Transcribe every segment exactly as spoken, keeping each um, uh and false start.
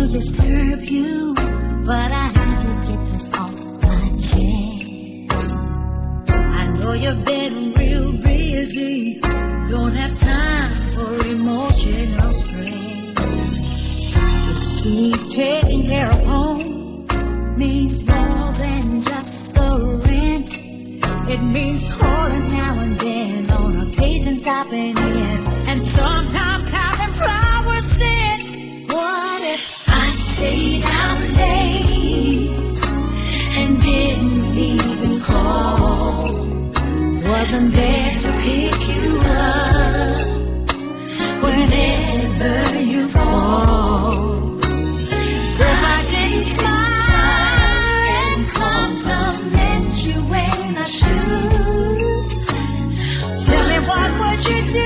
disturb you, but I had to get this off my chest. I know you've been real busy, don't have time for emotional stress. You see, taking care of home means more than just the rent. It means calling now and then, on occasion stopping in, and sometimes having flowers sent. What if I stayed out late and didn't even call? Wasn't there to pick you up whenever you fall? If I didn't smile and compliment you when I should, tell me what would you do?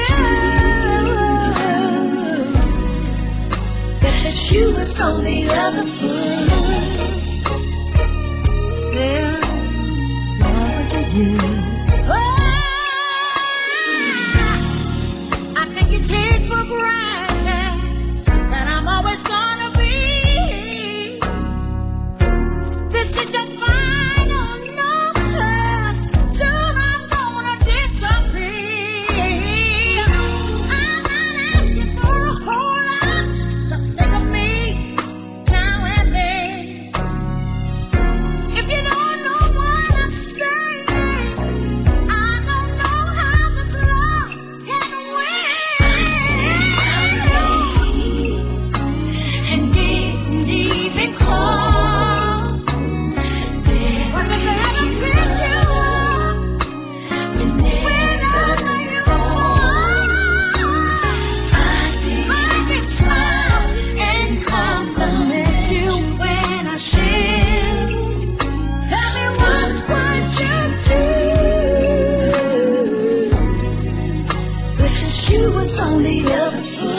You was on the other foot. Still, what did you? Oh, I think you take for granted that I'm always gonna be. This is your final notice. Soon I'm gonna disappear. I'm not asking for a whole lot. Just think of me. On the other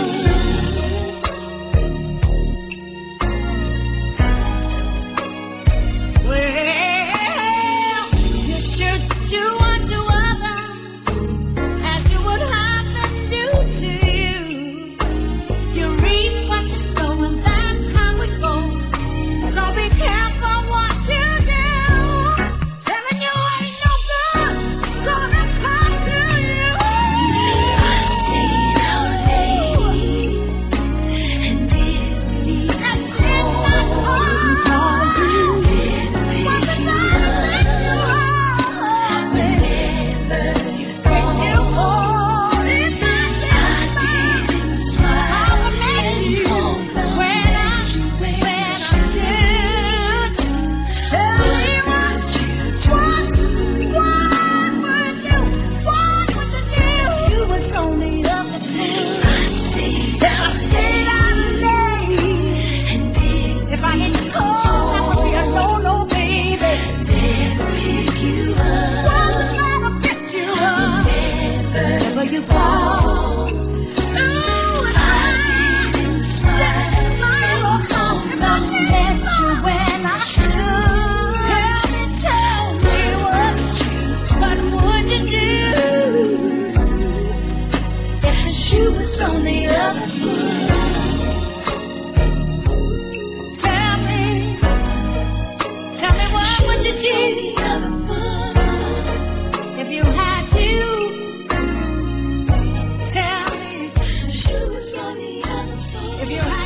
foot. Well, you should do unto others as you would have them do to you. You reap what you sow, and that's how it goes. So be careful what you do. Telling you ain't no good gonna come to you. I stayed out late and didn't even call. Whenever you called, I didn't smile and compliment you when I should. Tell me what you do. What would you, what would you do? You was on the other foot. I stayed out late and didn't. If I didn't call, that would be a no-no, baby. Never pick you up. Wasn't gonna pick you up. Whenever you fall. Ooh, I didn't smile or compliment you when I should. Tell me, tell me what what would you do if the shoe was on the other foot? Tell me, tell me what would you do if you had to? Tell me, the shoe was on the other foot. If you had